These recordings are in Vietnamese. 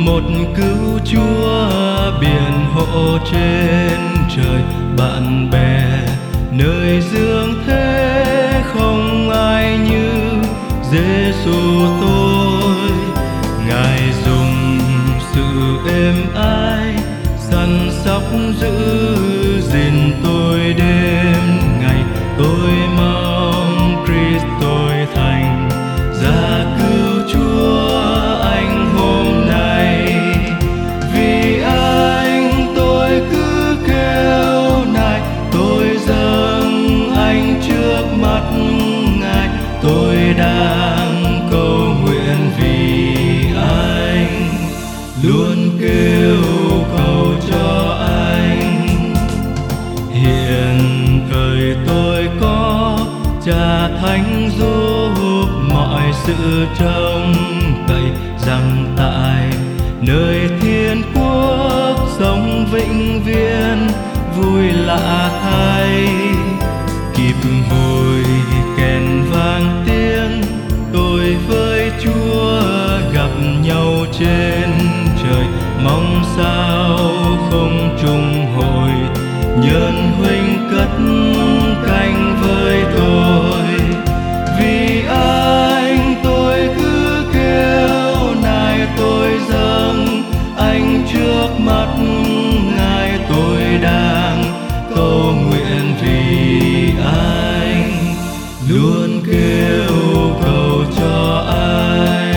một cứu Chúa biển hộ trên trời. Bạn bè nơi dương thế không ai như Giêsu tôi. Ngài dùng sự êm ái săn sóc giữ gìn tôi đêm ngày. Tôi mong Christ tôi thành ra cứu Chúa anh hôm nay. Vì anh tôi cứ kêu này, tôi dâng anh trước mắt Ngài. Tôi đang cầu nguyện vì anh, luôn kêu cầu cho anh. Hiện thời tôi có Cha Thánh giúp mọi sự trông cậy, rằng tại nơi thiên quốc sống vĩnh viễn vui lạ thay. Kịp hồi kèn vang tiếng, tôi với Chúa gặp nhau trên trời. Mong sao không trùng hồi, nhân huynh cất cánh với tôi. Vì anh tôi cứ kêu này, tôi dâng anh trước mắt Ngài. Tôi đang cầu nguyện vì anh, luôn kêu cầu cho anh.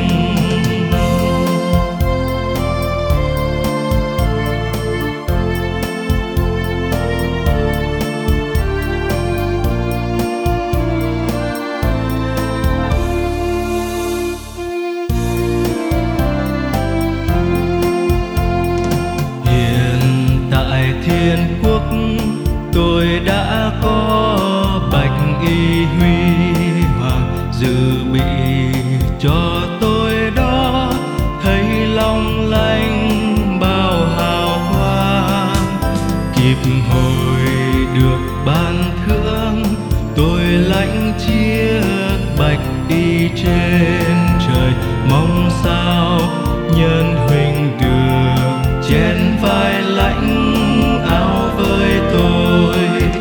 Thiên quốc tôi đã có bạch y huy hoàng, dự bị cho tôi đó thấy long lanh bao hào quang. Kịp hồi được ban thưởng, tôi lãnh chiếc bạch y trên trời. Mong sao nhân huynh được trên vai lãnh áo với tôi.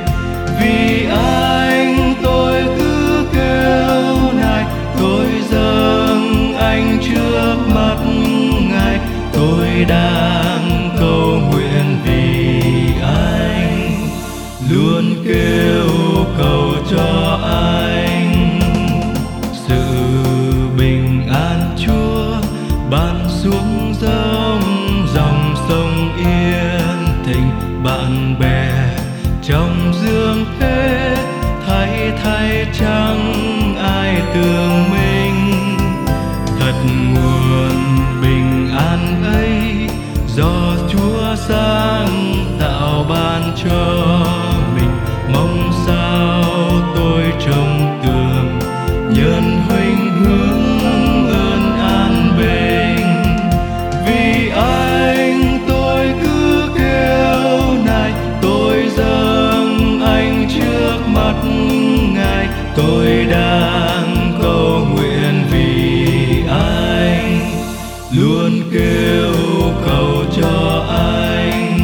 Vì anh tôi cứ kêu này, tôi dâng anh trước mắt Ngài. Tôi đang cầu nguyện vì anh, luôn kêu cầu cho anh. Sự bình an Chúa ban xuống giống dòng sông yên thịnh. Bạn bè trong dương thế thay chẳng ai tưởng mình. Thật nguồn bình an ấy do Chúa sáng tạo ban cho mình. Mong sao tôi trông tưởng nhân huynh hướng ơn an bình. Vì anh tôi cứ kêu này, tôi dâng anh trước mắt Ngài. Tôi đang cầu nguyện vì anh, luôn kêu cầu cho anh.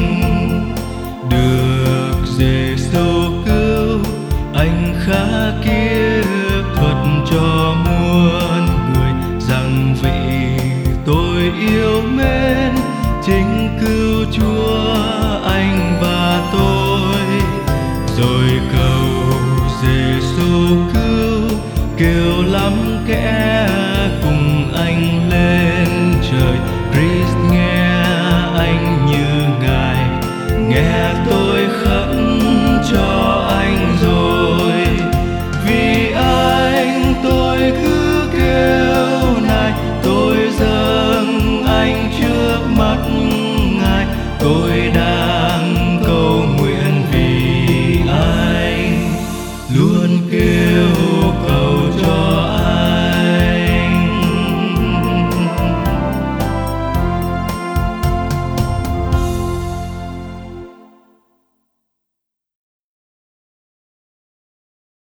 Được Giêsu cứu anh khá kiếp thuật cho muôn người, rằng vì tôi yêu mến chính cứu Chúa anh và tôi. Rồi cầu Giêsu cứu, kêu lắm kẻ cùng anh lên trời. Christ